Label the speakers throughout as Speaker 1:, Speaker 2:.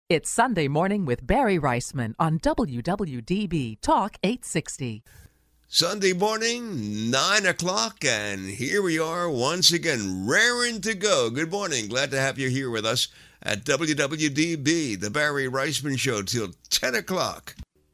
Speaker 1: It's Sunday Morning with Barry Reisman on WWDB Talk 860.
Speaker 2: Sunday morning, 9 o'clock, and here we are once again, raring to go. Good morning. Glad to have you here with us at WWDB, the Barry Reisman Show, till 10 o'clock.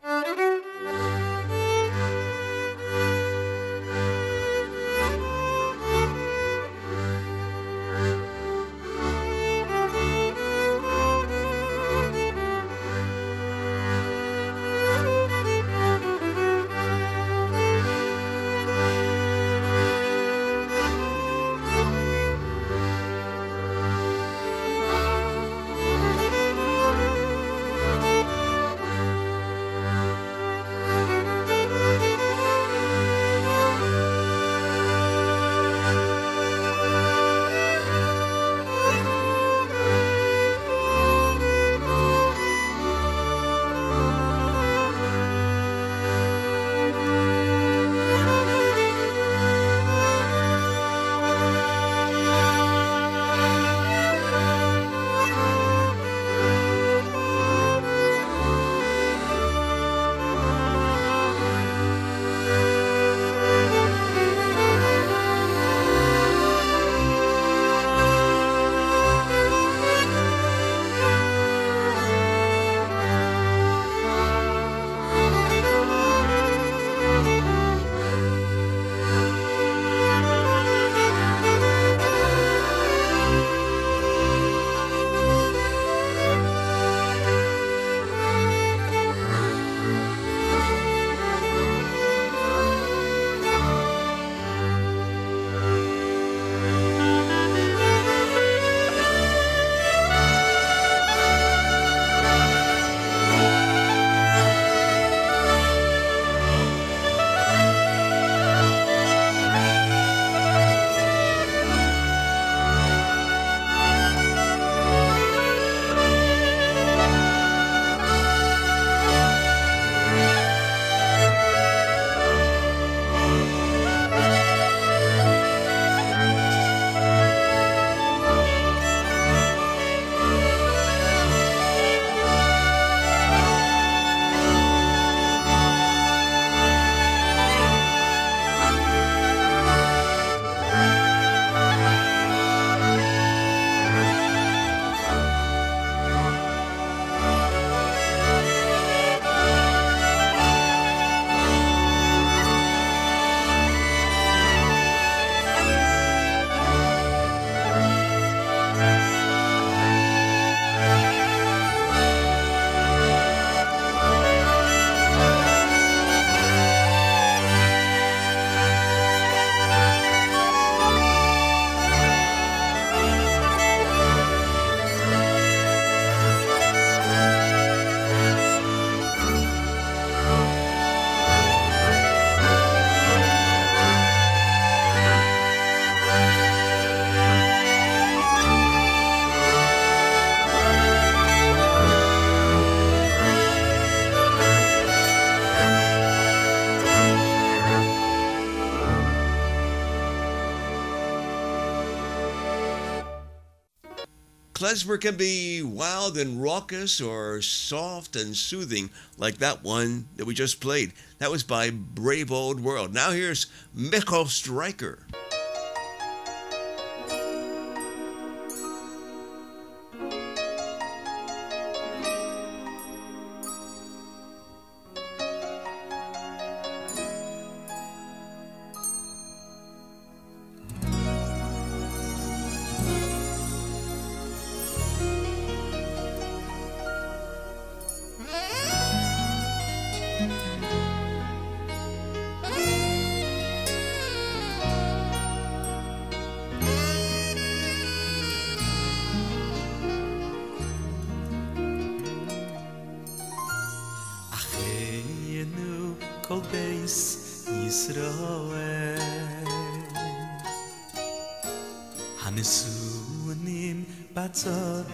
Speaker 2: Klezmer can be wild and raucous or soft and soothing like that one that we just played. That was by Brave Old World. Now here's Michael Stryker.
Speaker 3: הנשואים בצור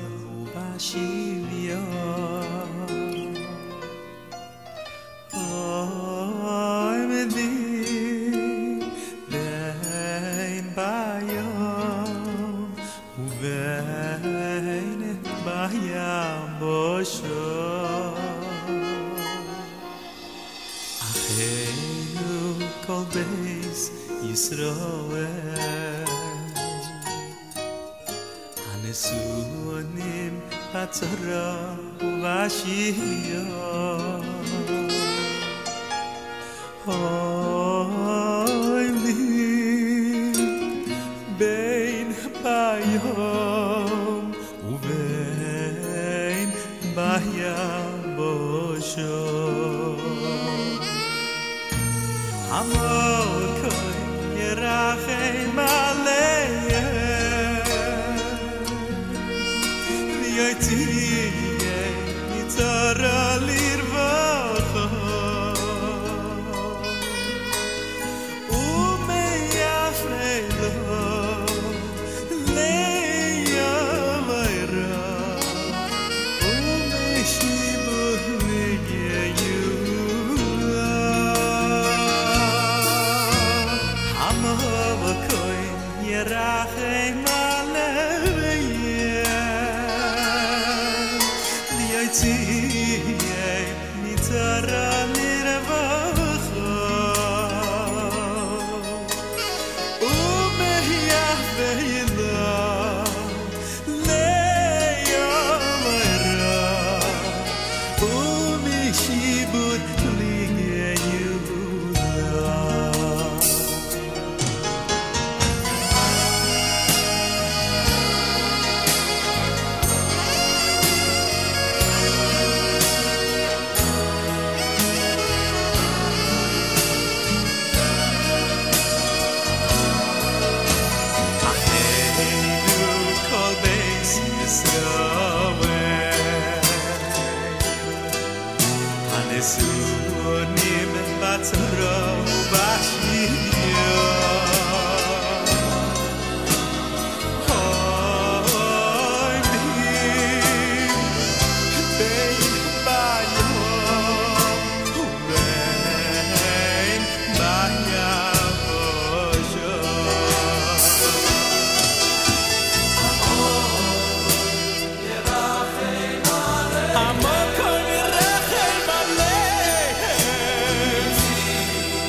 Speaker 3: ובשוויון אוי מדים בין ביום ובין בים בו Acheinu kol beis Yisroel Hanesuonim Hatzara Uvashiyah Oy li Bein Bayom Uvein Bayabosho Amor koy yerachem aleim Liyotiye nitzara lirvacha Umeyafelo leyamayra Umeshibuh ligeyula Amor koy yerachem aleim Liyotiye nitzara lirvacha Umeyafelo leyamayra Umeshibuh ligeyula Acheinu kol beis Yisroel Hanesuonim Batzara Uvashiyah Oy li Bein Bayom Uvein Bayabosho Amor koy yerachem aleim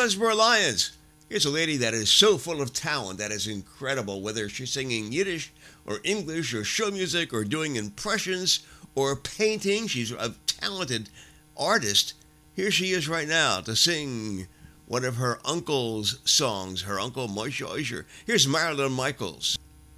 Speaker 2: Hillsborough Lions. Here's a lady that is so full of talent, that is incredible, whether she's singing Yiddish or English or show music or doing impressions or painting. She's a talented artist. Here she is right now to sing one of her uncle's songs, her uncle Moshe Osher. Here's Marilyn Michaels.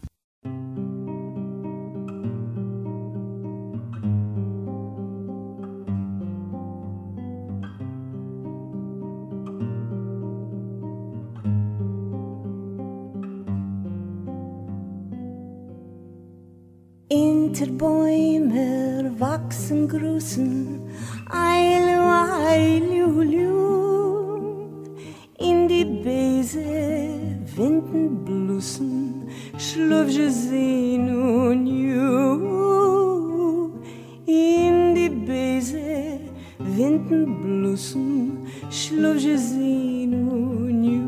Speaker 4: Inter Bäumer wachsen Grusen, Eilu, Eilu, Lu. In die Beise winden Blusen, Schlufje Sinu, New. In die Beise winden Blusen, Schlufje Sinu, New.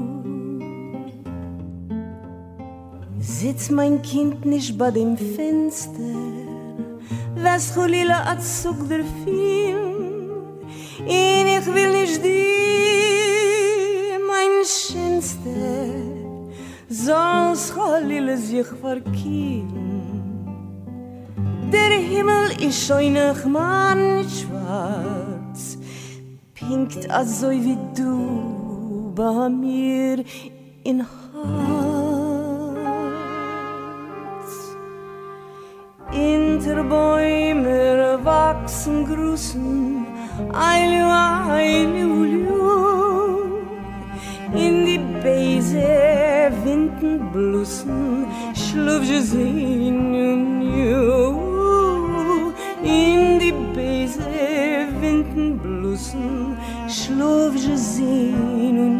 Speaker 4: Sitz mein Kind nicht bei dem Fenster, was Cholila Azug der Film, und ich will nicht dir, mein Schönster, sonst Cholila sich verkehren. Der Himmel ist schon noch mal schwarz, pinkt also wie du bei mir in Haar. Inter Bäumer wachsen Grusen, Eilu, Eilu, Lu. In die Beise winden Blusen, Schlufje Sinu, in die Beise winden Blusen, Schlufje Sinu.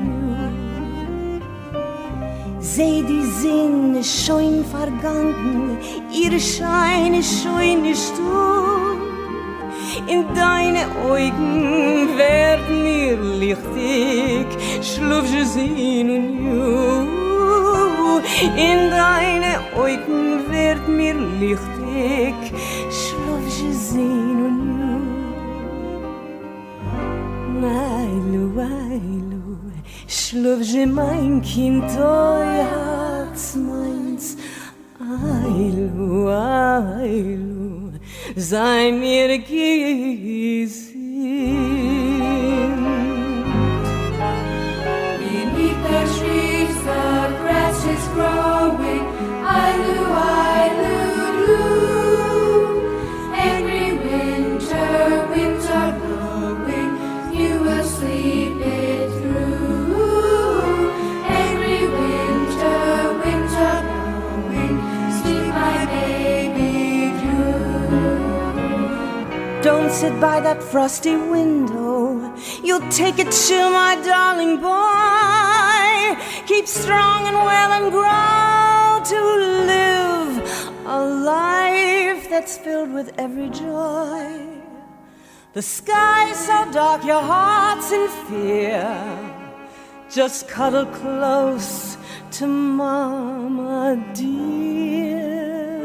Speaker 4: Seh die Sinne schon vergangen, ihr Schein ist schon nicht du. In deine Augen werden mir lichtig, Schlufje Sinu. In deine Augen wird mir lichtig, Schlufje Sinu. Eilu, Eilu, Schlufje mein Kind, oi Herz meins, Eilu, Eilu, sei mir gesinnt.
Speaker 5: Beneath the trees the grass is growing, Eilu, Eilu, Lu. Every winter winds are blowing, you will sleep it through. Every winter winds are blowing, sleep my baby blue.
Speaker 4: Don't sit by that frosty window, you'll take it to my darling boy. Keep strong and well and grow to live a life that's filled with every joy. The sky's so dark, your heart's in fear. Just cuddle close to Mama dear.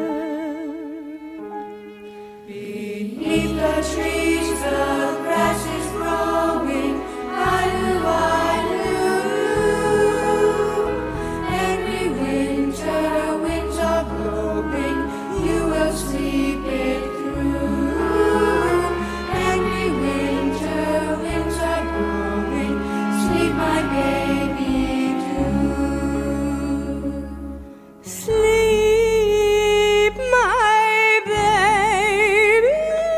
Speaker 5: Beneath the trees the grass is growing, Eilu, Eilu. Every winter winds are blowing, you will sleep it through. Every winter winds are blowing, sleep my baby too.
Speaker 4: Sleep, my baby.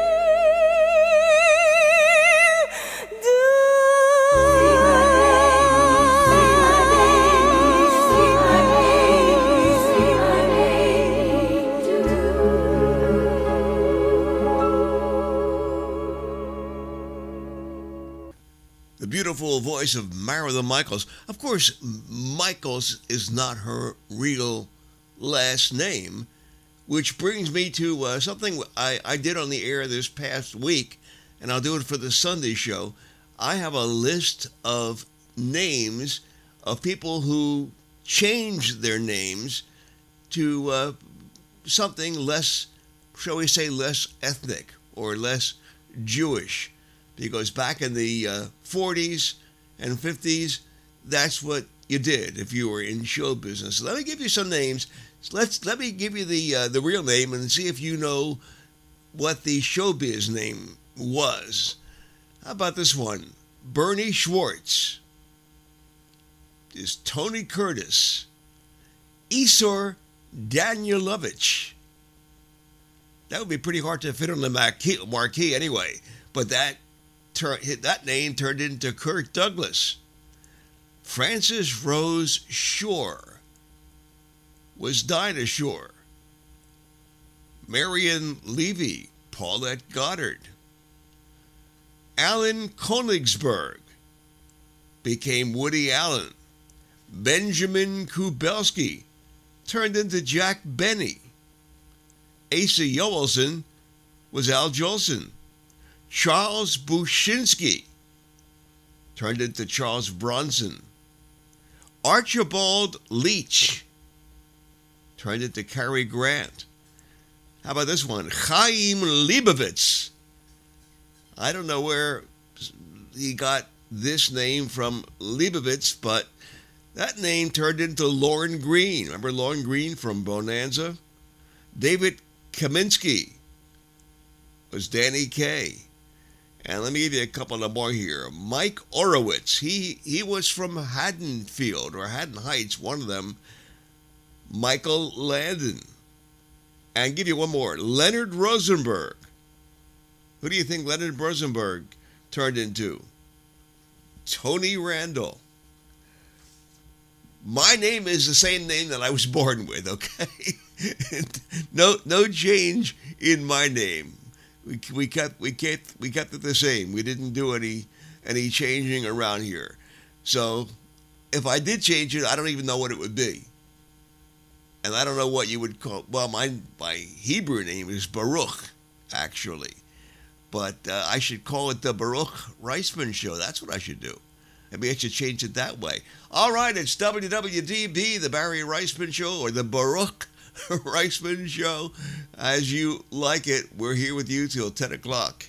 Speaker 2: The beautiful voice of Marilyn Michaels. Of course, Michaels is not her real last name, which brings me to something I did on the air this past week, and I'll do it for the Sunday show. I have a list of names of people who changed their names to something less, shall we say, less ethnic or less Jewish. Because back in the 40s and 50s, that's what you did if you were in show business. Let me give you some names. Let me give you the real name and see if you know what the showbiz name was. How about this one? Bernie Schwartz. Is Tony Curtis. Isor Danielovich. That would be pretty hard to fit on the marquee anyway. But that name turned into Kirk Douglas. Frances Rose Shore was Dinah Shore. Marion Levy, Paulette Goddard. Alan Konigsberg became Woody Allen. Benjamin Kubelski turned into Jack Benny. Asa Joelson was Al Jolson. Charles Bushinsky turned into Charles Bronson. Archibald Leach turned into Cary Grant. How about this one? Chaim Leibovitz. I don't know where he got this name from, Leibovitz, but that name turned into Lorne Green. Remember Lorne Green from Bonanza? David Kaminsky was Danny Kaye. And let me give you a couple of more here. Mike Orowitz. He was from Haddonfield or Haddon Heights, one of them. Michael Landon. And give you one more. Leonard Rosenberg. Who do you think Leonard Rosenberg turned into? Tony Randall. My name is the same name that I was born with, okay? No change in my name. We kept it the same. We didn't do any changing around here. So if I did change it, I don't even know what it would be. And I don't know what you would call. Well, my Hebrew name is Baruch, actually. But I should call it the Baruch Reisman Show. That's what I should do. Maybe I should change it that way. All right, it's WWDB, the Barry Reisman Show, or the Baruch Reisman Show. As you like it, we're here with you till 10 o'clock.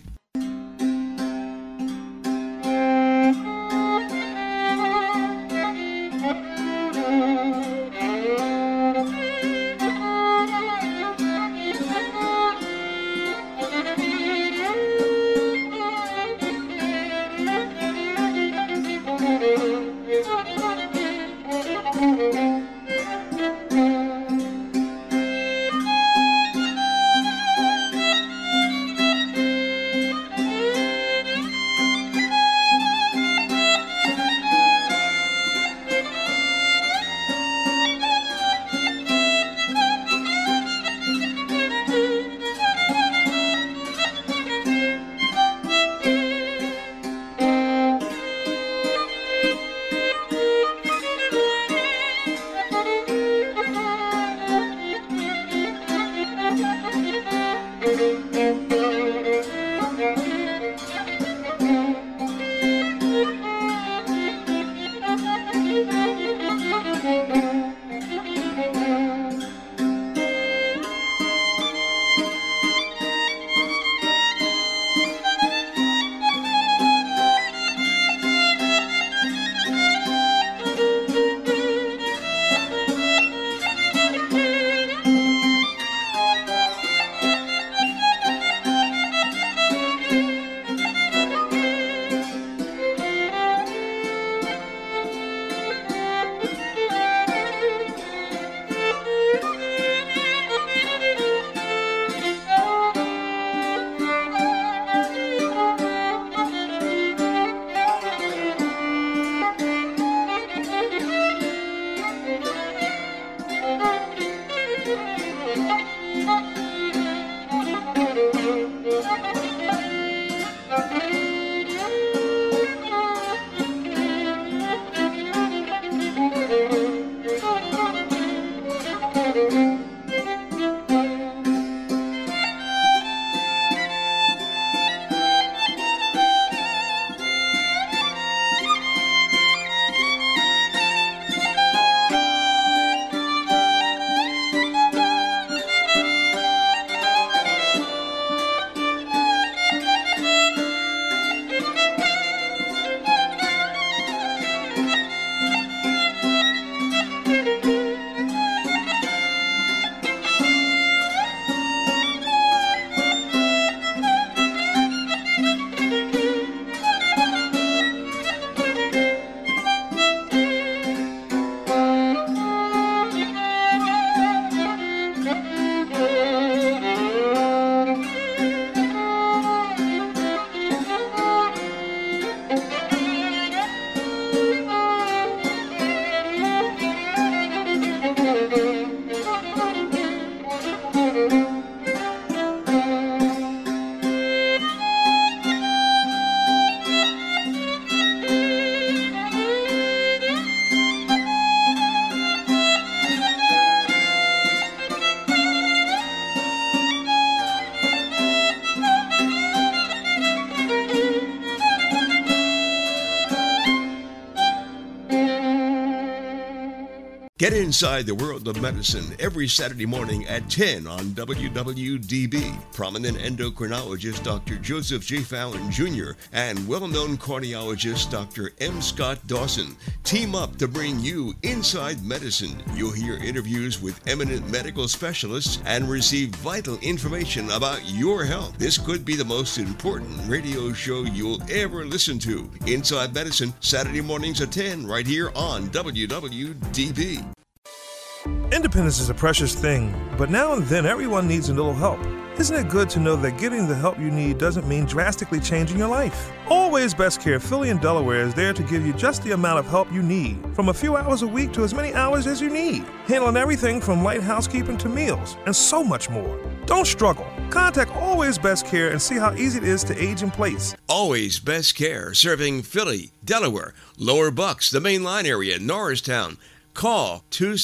Speaker 2: Get inside the world of medicine every Saturday morning at 10 on WWDB. Prominent endocrinologist Dr. Joseph J. Fallon Jr. and well-known cardiologist Dr. M. Scott Dawson team up to bring you inside medicine. You'll hear interviews with eminent medical specialists and receive vital information about your health. This could be the most important radio show you'll ever listen to. Inside Medicine, Saturday mornings at 10, right here on WWDB.
Speaker 6: Independence is a precious thing, but now and then everyone needs a little help. Isn't it good to know that getting the help you need doesn't mean drastically changing your life? Always Best Care Philly and Delaware is there to give you just the amount of help you need, from a few hours a week to as many hours as you need, handling everything from light housekeeping to meals, and so much more. Don't struggle. Contact Always Best Care and see how easy it is to age in place.
Speaker 2: Always Best Care, serving Philly, Delaware, Lower Bucks, the Main Line area, Norristown. Call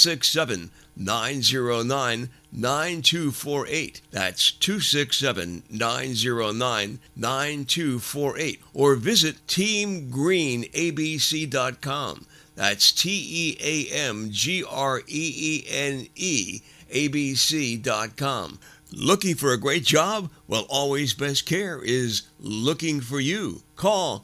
Speaker 2: 267-909-9248. That's 267-909-9248. Or visit teamgreenabc.com. That's TEAMGREENE ABC.com. Looking for a great job? Well, Always Best Care is looking for you. Call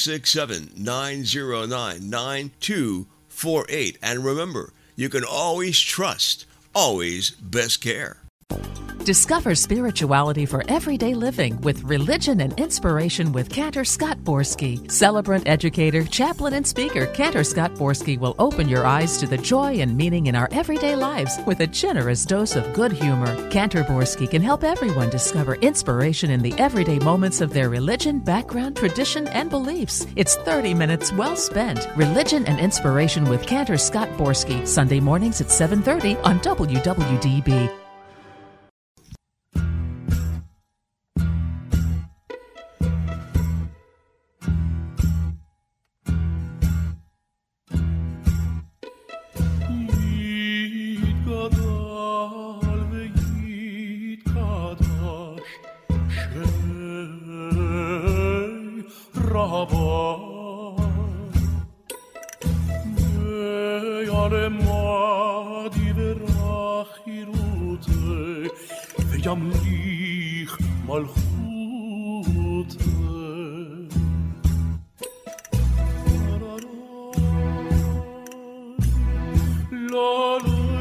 Speaker 2: 267-909-9248. And remember, you can always trust Always Best Care.
Speaker 1: Discover spirituality for everyday living with Religion and Inspiration with Cantor Scott Borski. Celebrant, educator, chaplain, and speaker, Cantor Scott Borski will open your eyes to the joy and meaning in our everyday lives with a generous dose of good humor. Cantor Borski can help everyone discover inspiration in the everyday moments of their religion, background, tradition, and beliefs. It's 30 minutes well spent. Religion and Inspiration with Cantor Scott Borski, Sunday mornings at 7:30 on WWDB.
Speaker 3: ימליך מלכות לא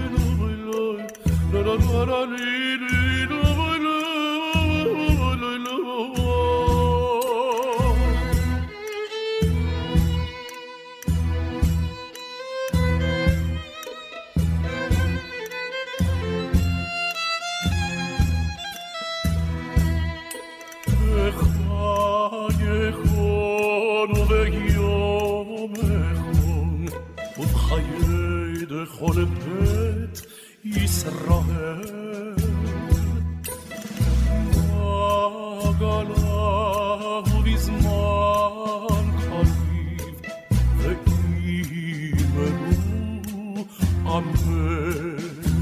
Speaker 3: כל בית ישראל עגלה ובזמן קריב ואימרו אמן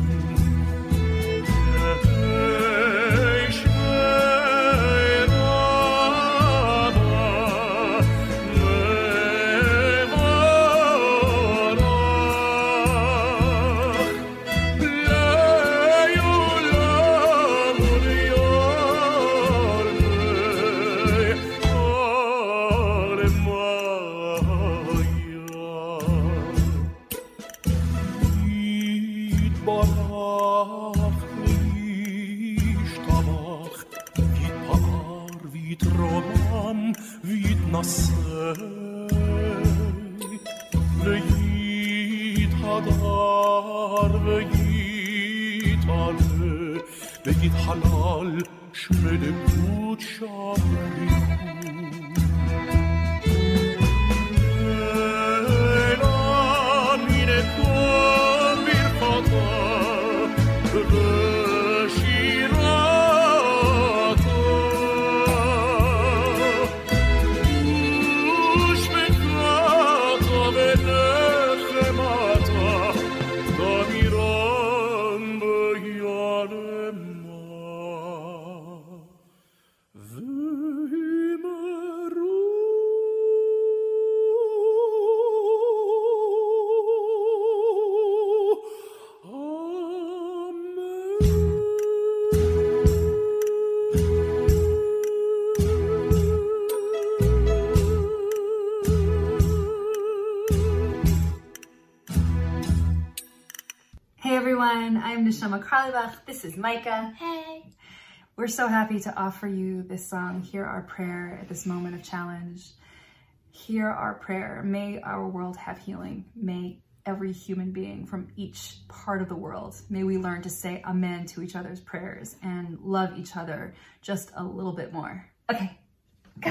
Speaker 3: حلال شمل بود شاملی ایران مینه کن بیر خدا شیراتا دوش بکاتا به نخماتا دامیران به یارم
Speaker 7: everyone. I'm Neshama Karlibach. This is Micah.
Speaker 5: Hey.
Speaker 7: We're so happy to offer you this song, Hear Our Prayer, at this moment of challenge. Hear our prayer. May our world have healing. May every human being from each part of the world, may we learn to say amen to each other's prayers and love each other just a little bit more. Okay, go.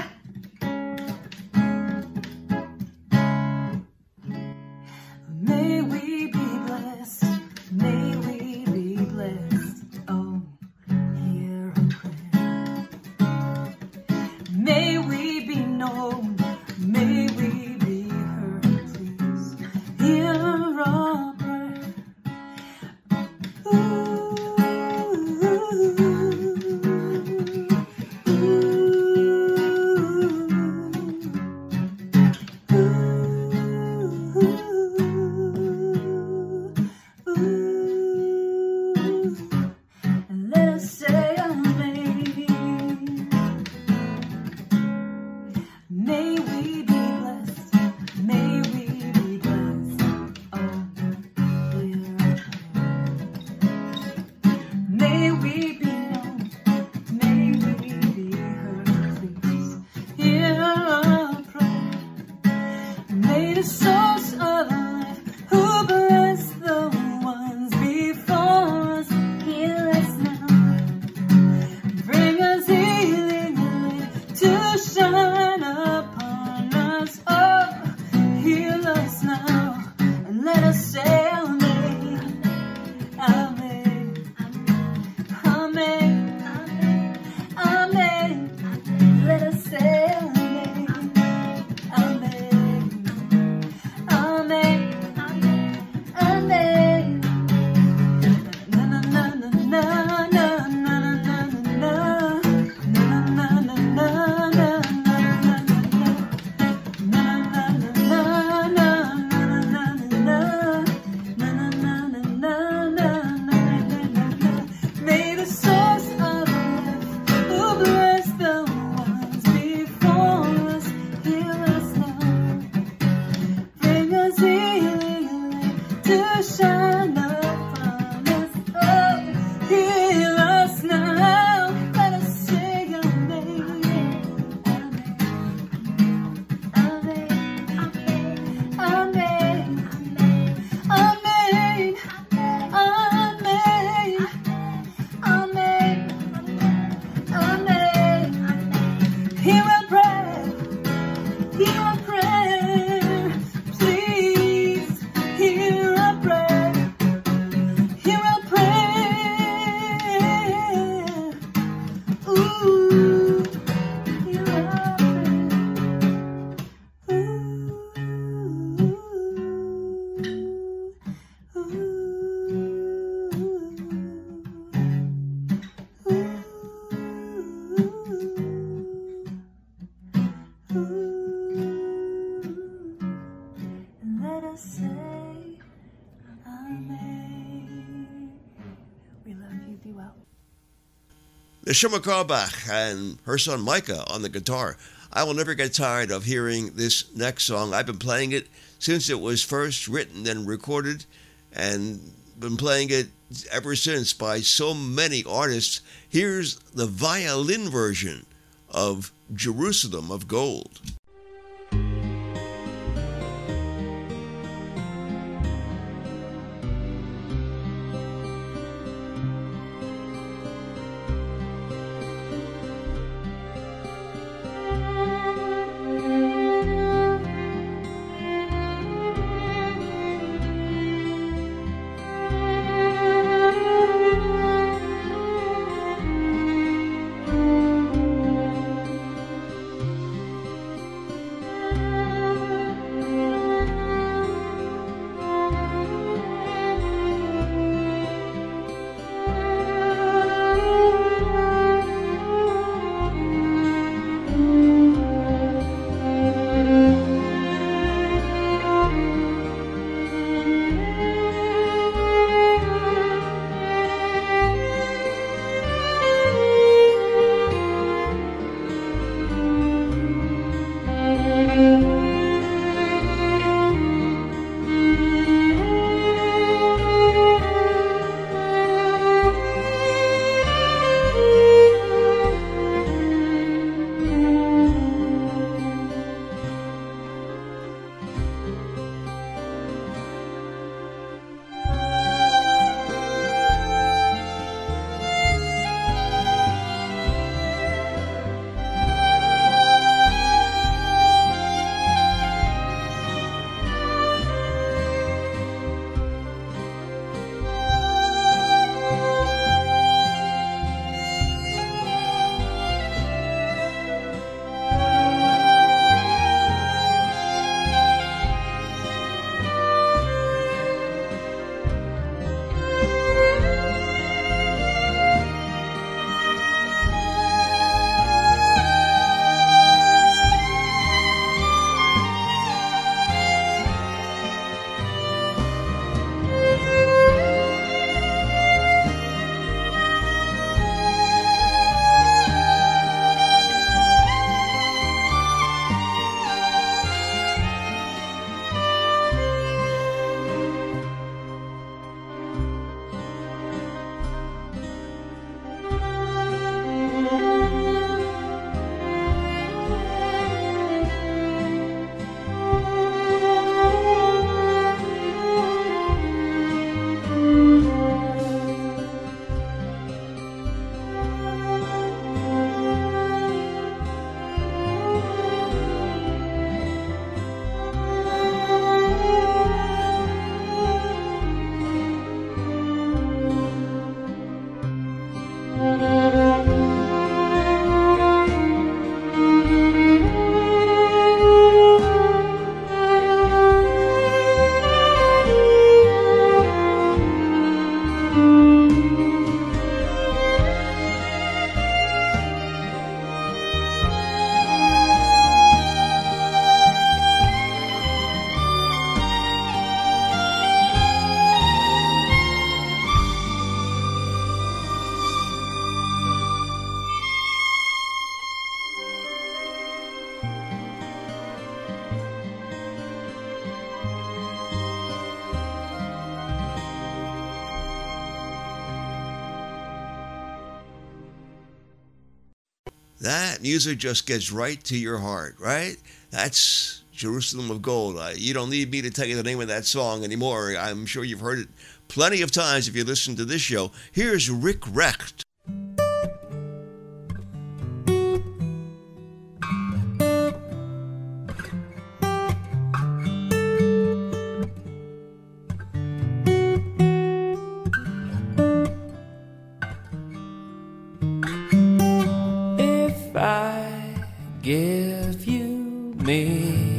Speaker 7: May we be blessed. May we be blessed. Oh, hear our prayer. May we be known. May we be heard. Please hear our prayer. Let us say amen. May we be blessed. May we be blessed. Oh, hear our prayer. May we be known. May we be heard. Please hear our prayer. May the source of life who bless the ones before us heal us now. Bring us healing light to shine upon us. Oh, heal us now and let us say amen. Amen. Amen. Amen. Let us say amen. Amen. Amen. Amen. Na na na na na na na na na na na na May the source of life who bless the ones before us heal us now. Bring us healing light to shine upon us. Oh, heal us now. Let us sing amen. Amen. Amen. Amen. Amen. Amen. Amen. Amen. Hear our prayer. Hear our prayer. Please hear our prayer. Hear our prayer. Ooh, hear our and let us say amen. We love you. Be well.
Speaker 2: Neshama Karlibach and her son Micah on the guitar. I will never get tired of hearing this next song. I've been playing it since it was first written and recorded, and been playing it ever since by so many artists. Here's the violin version of Jerusalem of Gold. That music just gets right to your heart, right? That's Jerusalem of Gold. You don't need me to tell you the name of that song anymore. I'm sure you've heard it plenty of times if you listen to this show. Here's Rick Recht.
Speaker 8: If I give you me,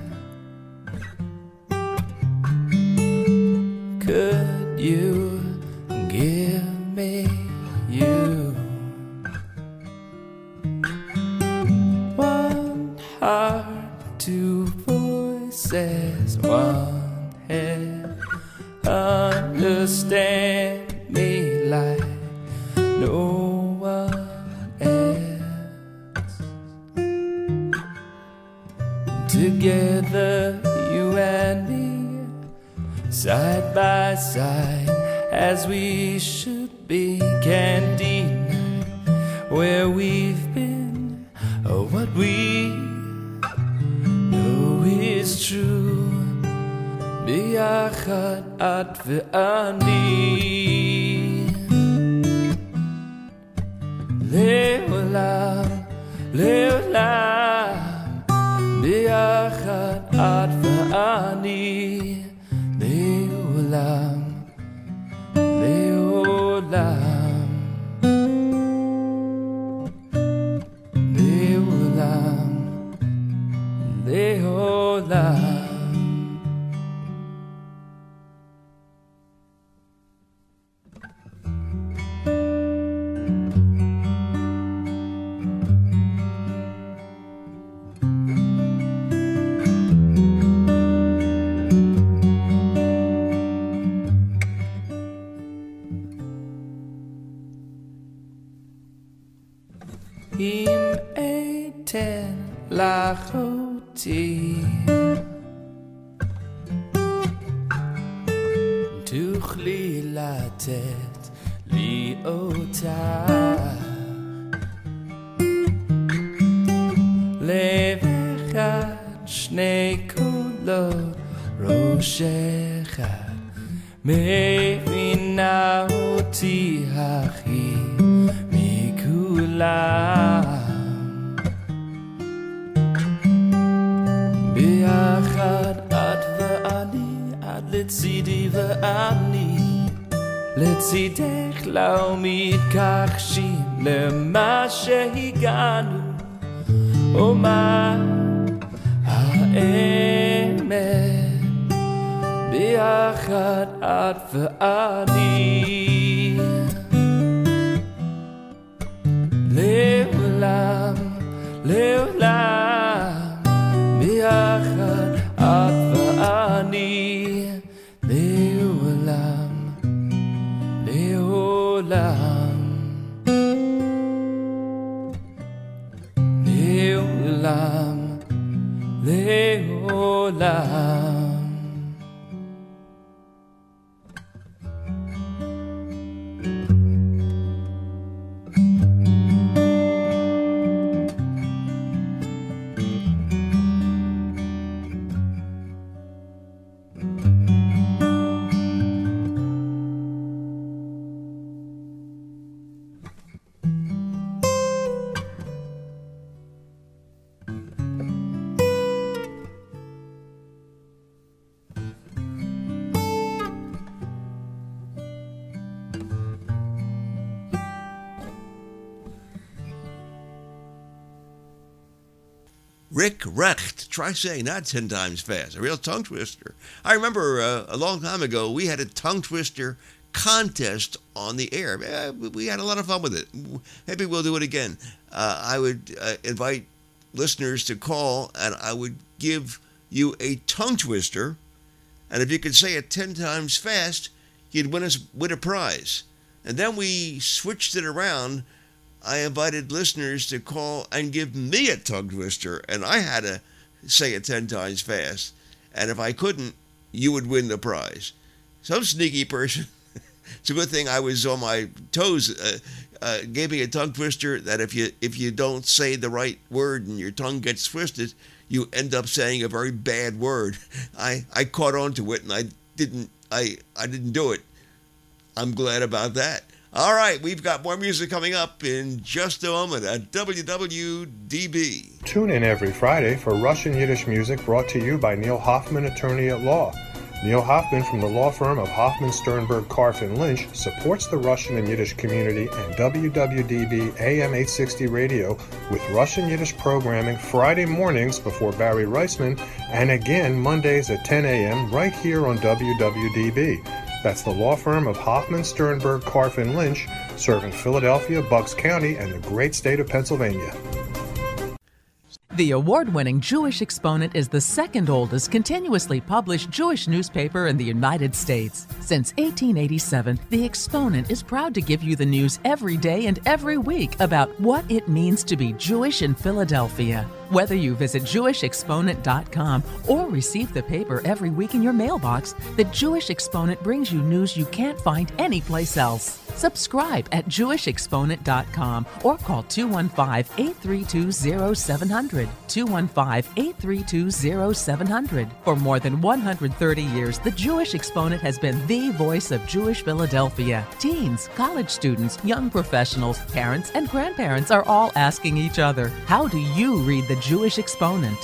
Speaker 8: could you give me you? One heart, two voices, one head. Understand me like no one else. Together, you and me, side by side, as we should be. Can't deny where we've been or what we know is true. ביחד את ואני לעולם, לעולם, ביחד את ואני לעולם, לעולם, לעולם, לעולם. אם אתן לך אותי, תוכלי לתת לי אותה. לב אחד, שני קולות, ראש אחד, מבינה אותי הכי ביחד את ואני, עד לצידי ואני לצידך לא מתכחשים למה שהגענו, ומה האמת. ביחד את ואני לעולם, לעולם, ביחד את ואני לעולם, לעולם, לעולם, לעולם.
Speaker 2: Rick Recht. Try saying that 10 times fast. A real tongue twister. I remember a long time ago, we had a tongue twister contest on the air. We had a lot of fun with it. Maybe we'll do it again. I would invite listeners to call, and I would give you a tongue twister. And if you could say it 10 times fast, you'd win a prize. And then we switched it around. I invited listeners to call and give me a tongue twister, and I had to say it 10 times fast. And if I couldn't, you would win the prize. Some sneaky person It's a good thing I was on my toes. Gave me a tongue twister that if you don't say the right word and your tongue gets twisted, you end up saying a very bad word. I caught on to it and I didn't do it. I'm glad about that. All right, we've got more music coming up in just a moment at WWDB.
Speaker 9: Tune in every Friday for Russian Yiddish music brought to you by Neil Hoffman, attorney at law. Neil Hoffman from the law firm of Hoffman, Sternberg, Karf & Lynch supports the Russian and Yiddish community and WWDB AM 860 radio with Russian Yiddish programming Friday mornings before Barry Reisman and again Mondays at 10 a.m. right here on WWDB. That's the law firm of Hoffman, Sternberg, Karf & Lynch, serving Philadelphia, Bucks County, and the great state of Pennsylvania.
Speaker 1: The award-winning Jewish Exponent is the second oldest continuously published Jewish newspaper in the United States. Since 1887, The Exponent is proud to give you the news every day and every week about what it means to be Jewish in Philadelphia. Whether you visit JewishExponent.com or receive the paper every week in your mailbox, the Jewish Exponent brings you news you can't find anyplace else. Subscribe at JewishExponent.com or call 215-832-0700. 215-832-0700. For more than 130 years, the Jewish Exponent has been the voice of Jewish Philadelphia. Teens, college students, young professionals, parents, and grandparents are all asking each other, how do you read the Jewish Exponent?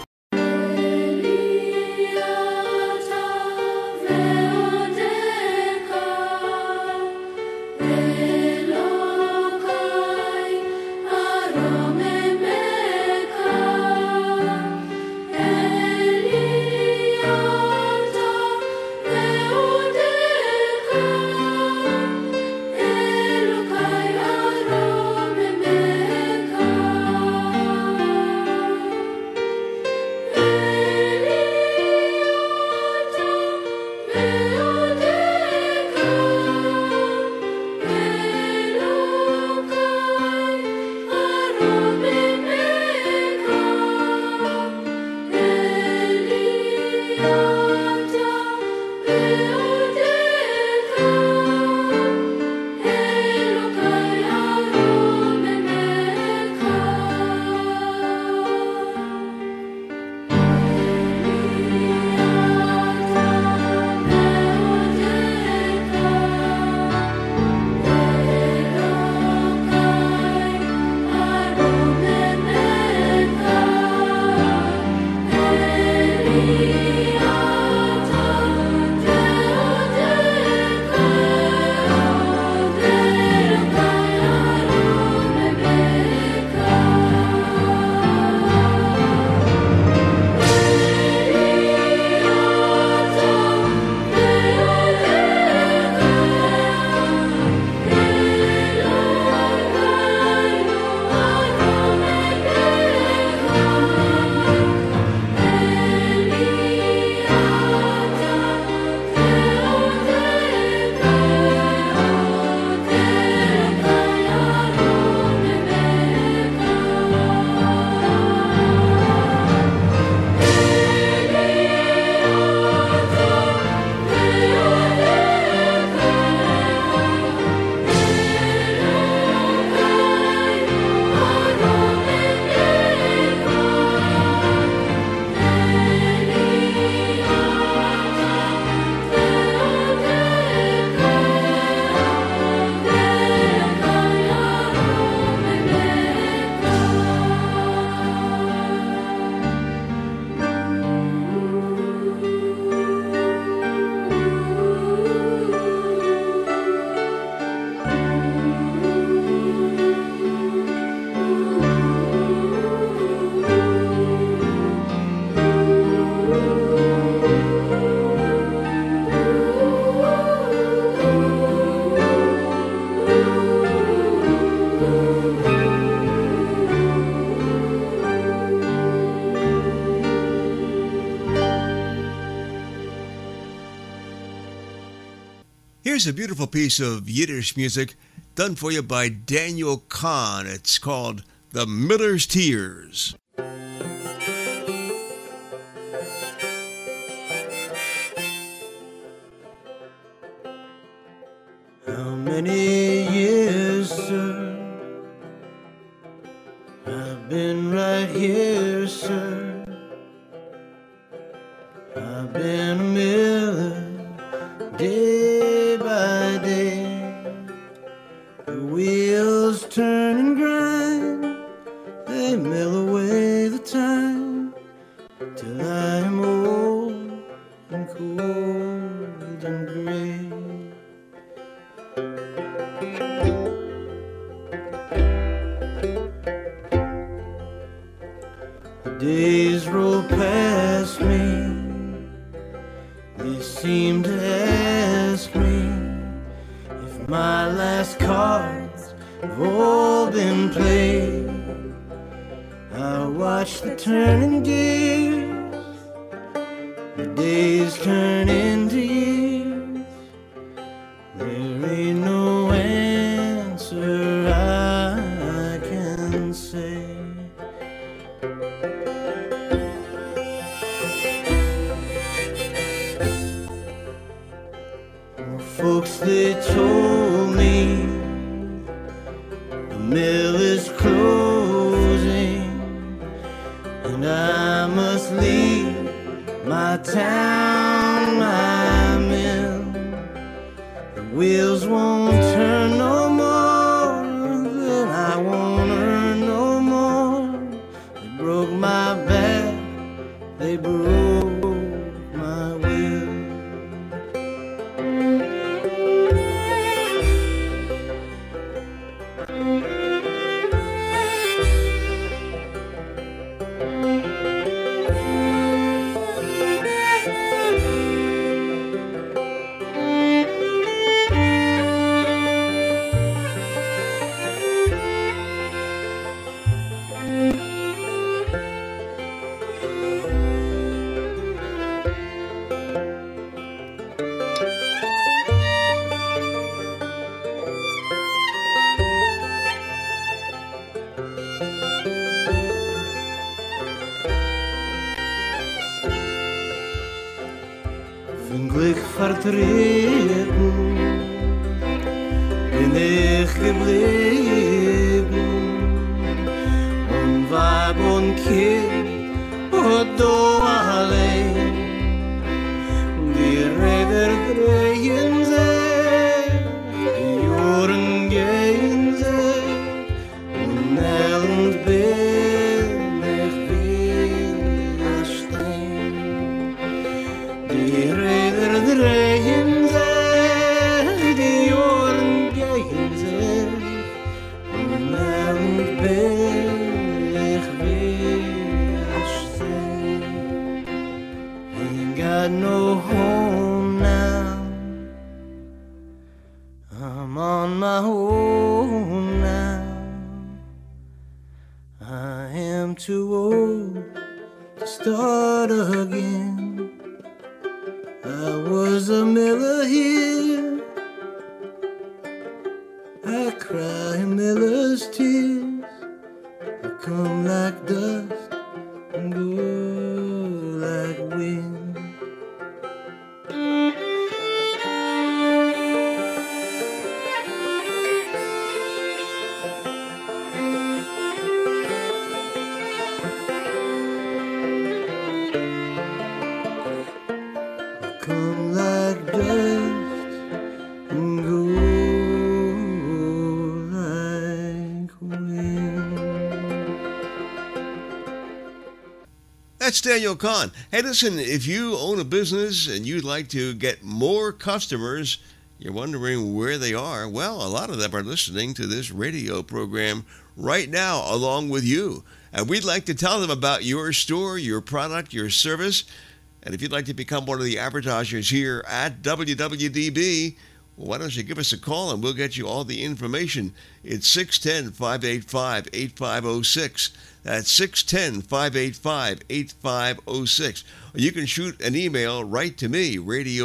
Speaker 2: Here's a beautiful piece of Yiddish music done for you by Daniel Kahn. It's called The Miller's Tears.
Speaker 10: dear sir, I've been a miller day by day. The wheels turn and grind, they mill away the time, till I am old and cold and gray. The days roll past me, they seem to ask me if my last cards have all been played. I watch the turning gears, the days turn into years. There ain't no answer I can say. Folks, they told me the mill is closing and I must leave my town, my mill. The wheels won't turn no more, then I won't earn no more. They broke my back, they broke my will. Glück vertreten bin ich geblieben und Weib und Kind und du allein. Die Räder drehen sich, die Jahren gehen sich und nirgends bin ich wieder stehen. Die Räder drehen sich, die Jahren gehen sich und nirgends bin ich wieder stehen. Ain't got no home now, I'm on my own now. I am too old to start again. I was a miller here, I cry miller's tears. I come like dust and go like wind. Come like dust and go like wind.
Speaker 2: That's Daniel Kahn. Hey, listen, if you own a business and you'd like to get more customers, you're wondering where they are, well, a lot of them are listening to this radio program right now along with you. And we'd like to tell them about your store, your product, your service. And if you'd like to become one of the advertisers here at WWDB, well, why don't you give us a call and we'll get you all the information. It's 610-585-8506. That's 610-585-8506. Or you can shoot an email right to me,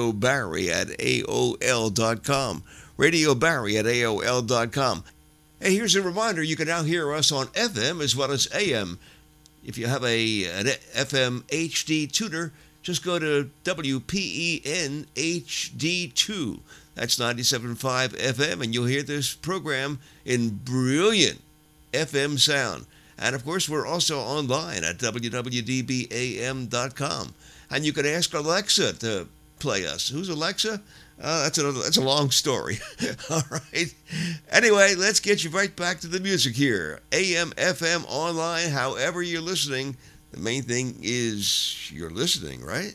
Speaker 2: radiobarry@aol.com. radiobarry@aol.com. Hey, here's a reminder. You can now hear us on FM as well as AM. If you have an FM HD tuner, just go to WPEN HD2. That's 97.5 FM, and you'll hear this program in brilliant FM sound. And of course, we're also online at www.dbam.com. And you can ask Alexa to play us. Who's Alexa? That's a long story. All right. Anyway, let's get you right back to the music here. AM, FM, online, however you're listening. The main thing is you're listening, right?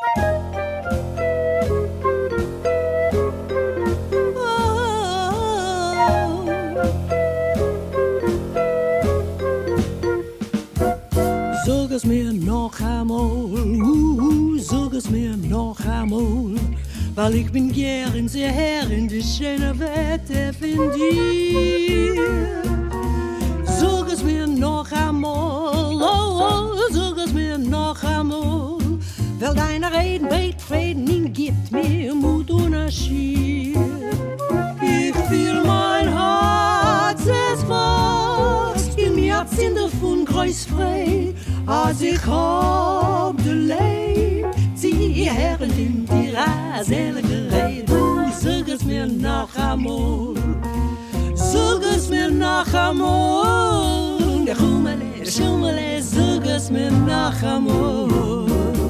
Speaker 11: Sag es mir noch einmal, sag es mir noch einmal, weil ich bin gern sehr her in die schöne Wette von dir. Sag es mir noch einmal, sag es mir noch einmal, weil deine Reden weit Frieden gibt mir Mut und Schier. Ich fühl mein Herz ist fast, in mir sind davon kreuzfrei, als ich hab de Leib, zieh Herren in die raselige Rede. Sag es mir noch einmal, sag es mir noch einmal, der Schummele, sag es mir noch einmal.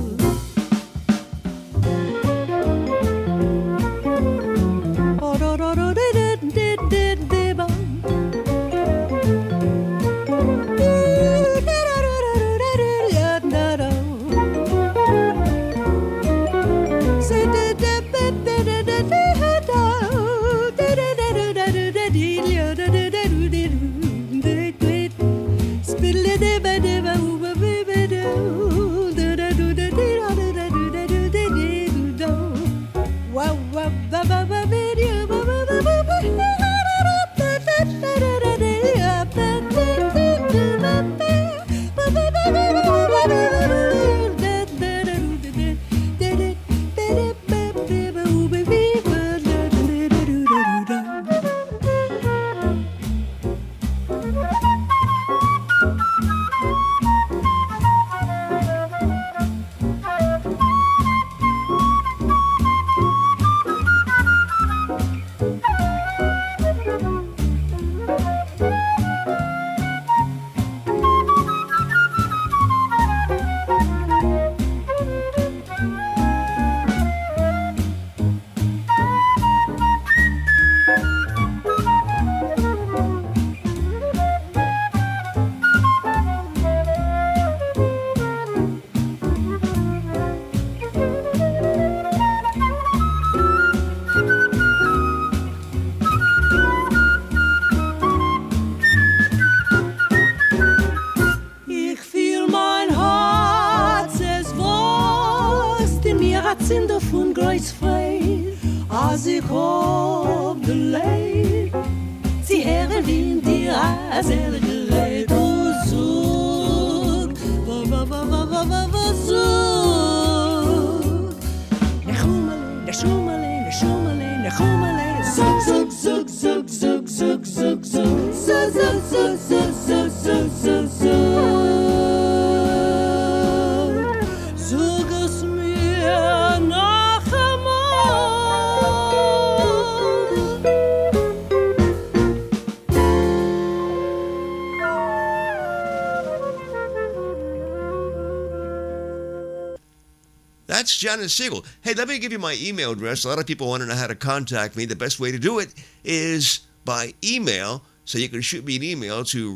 Speaker 2: That's Janis Siegel. Hey, let me give you my email address. A lot of people want to know how to contact me. The best way to do it is by email. So you can shoot me an email to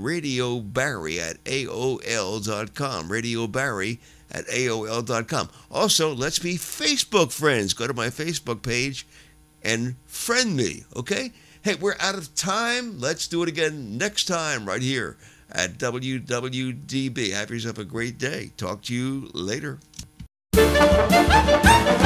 Speaker 2: radiobarry@aol.com. radiobarry@aol.com. Also, let's be Facebook friends. Go to my Facebook page and friend me, okay? Hey, we're out of time. Let's do it again next time right here at WWDB. Have yourself a great day. Talk to you later.